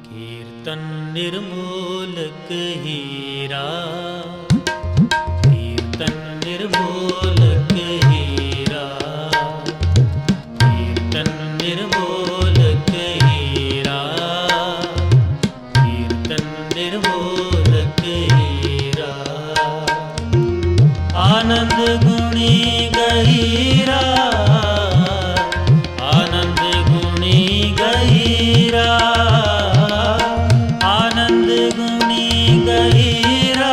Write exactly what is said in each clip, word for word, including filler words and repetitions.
कीर्तन निर्मूलक हीरा, कीर्तन निर्मूलक हीरा, कीर्तन निर्मूलक हीरा, कीर्तन निर्मूलक हीरा। आनंद गुणी गहीरा, आनंद गुणी गहीरा, आनंद गुणी गहीरा,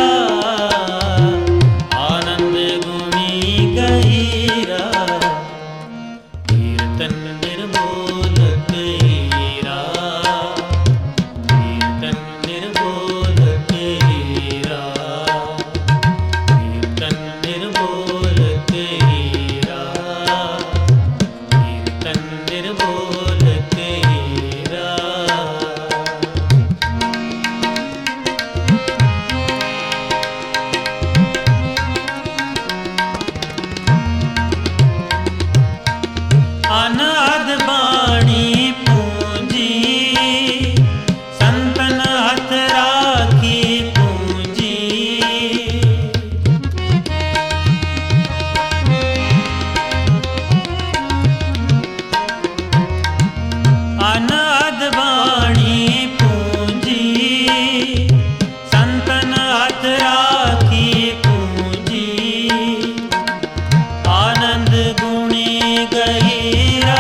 आनंद गुणी गहीरा। कीर्तन निर्मूलक हीरा, कीर्तन निर्मूलक हीरा, कीर्तन निर्मूलक हीरा, कीर्तन निर्मूलक हीरा। अनाद बाणी पूंजी, संतन हथ राखी पूंजी। अनाद बाणी पूंजी, संतन हथ राखी पूंजी। आनंद गुणी गहीरा,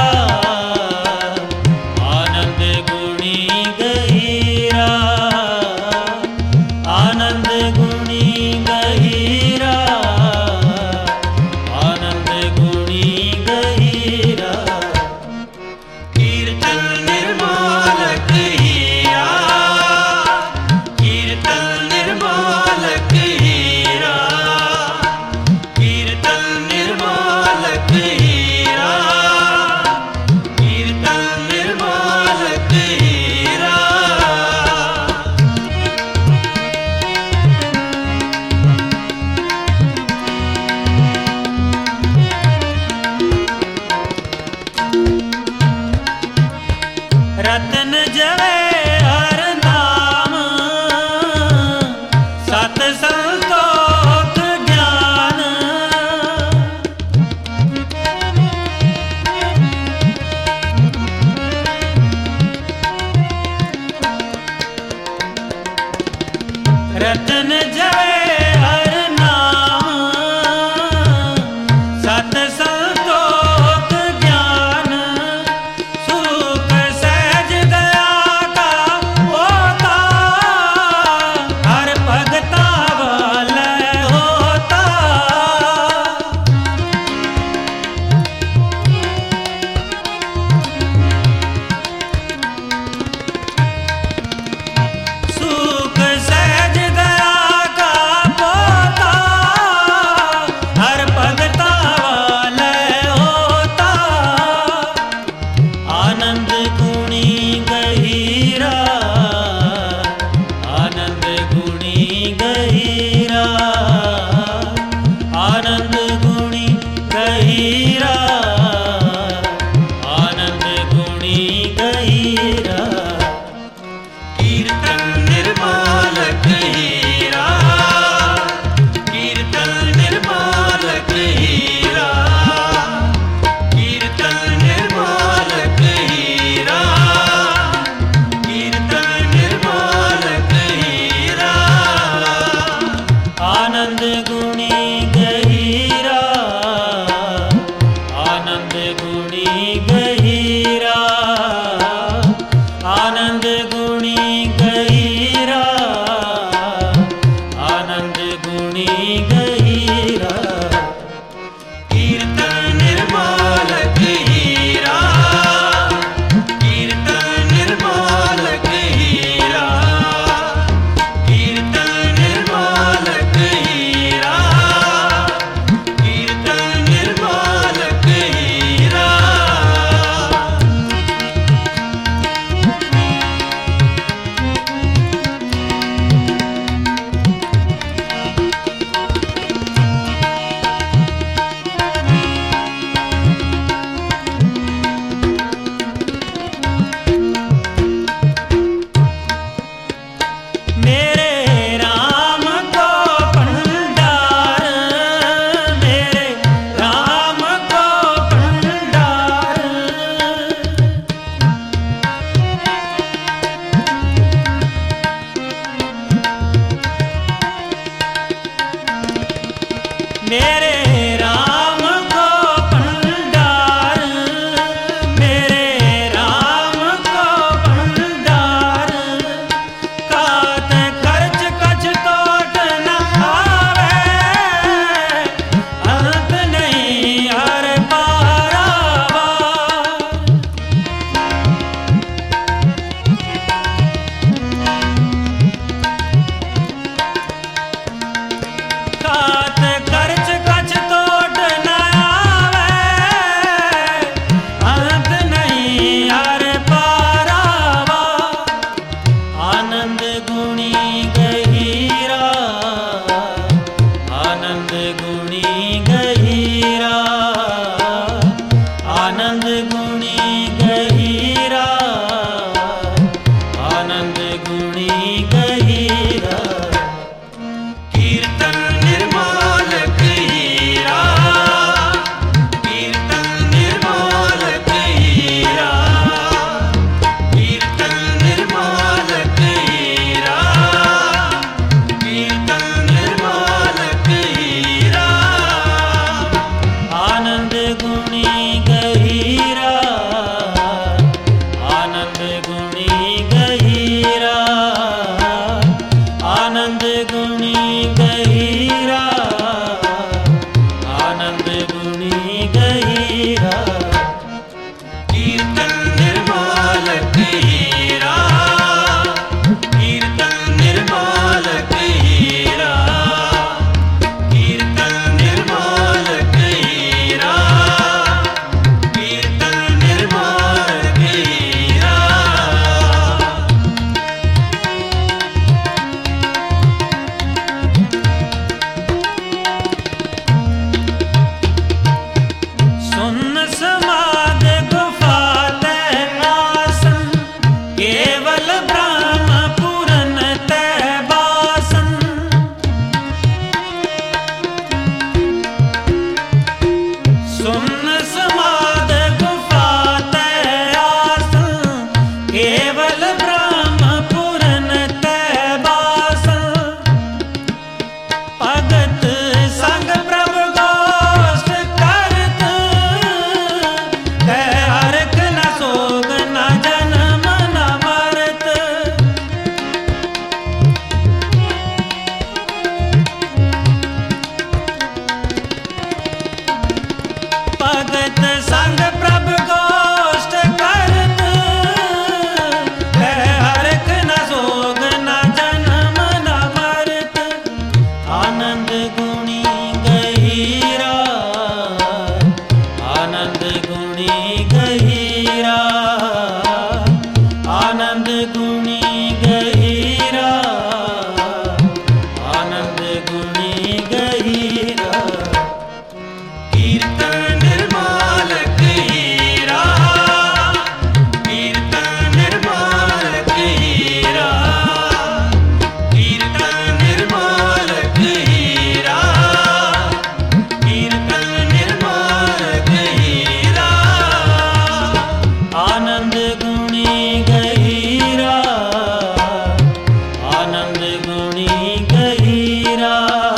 आनंद गुणी गहीरा, आनंद गुणी गहीरा, आनंद गुणी गहीरा। कीर्तन निर्मूलक हीरा, कीर्तन निर्मूलक हीरा, कीर्तन निर्मूलक हीरा, कीर्तन निर्मूलक हीरा। रतन जवे हर नाम, सत संतोख ज्ञान। रतन जवे हर नाम, सत संतोख ज्ञान। सुख सहज दया का गुणी गहीरा, आनंद गुणी गहीरा, आनंद गुणी गहीरा। कीर्तन निर्मलक हीरा, कीर्तन निर्मलक हीरा, कीर्तन निर्मलक हीरा, कीर्तन निर्मलक हीरा। सुन समाध गुफा तै आसन, केवल ब्रह्म पूरन तै बासन। सुन समाध गुफा तै आसन, केवल ब्रह्म पूरन तै बासन। भगत संग प्रभु गोष्ठ करत, तै हरख न सोग न जन्म न मरत। भगत संग प्रभु गोष्ठ करत, तै हरख न सोग न जन्म न मरत। आनंद गुणी गहीरा, आनंद गुणी गहीरा, आनंद गुणी गहीरा, आनंद गुणी गहीरा। कीर्तन निर्मलक हीरा, कीर्तन निर्मलक हीरा, कीर्तन निर्मलक हीरा, कीर्तन निर्मलक हीरा। आनंद गुणी गहीरा, आनंद गुणी गहीरा,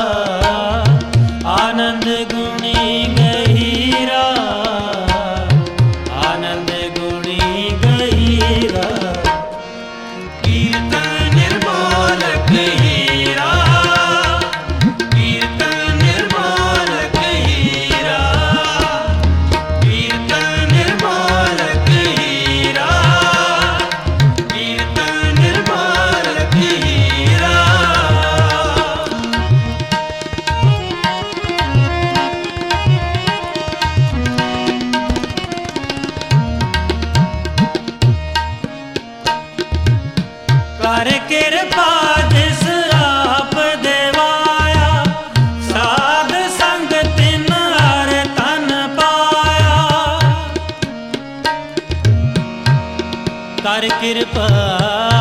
आनंद गुणी गहीरा, आनंद गुणी गहीरा। कीर्तन निर्मलक हीरा, कीर्तन निर्मलक हीरा, कीर्तन निर्मलक हीरा, कीर्तन निर्मलक हीरा। कर कृपा जिस आप देवाया, साध संग तिन हर तन पाया। कर कृपा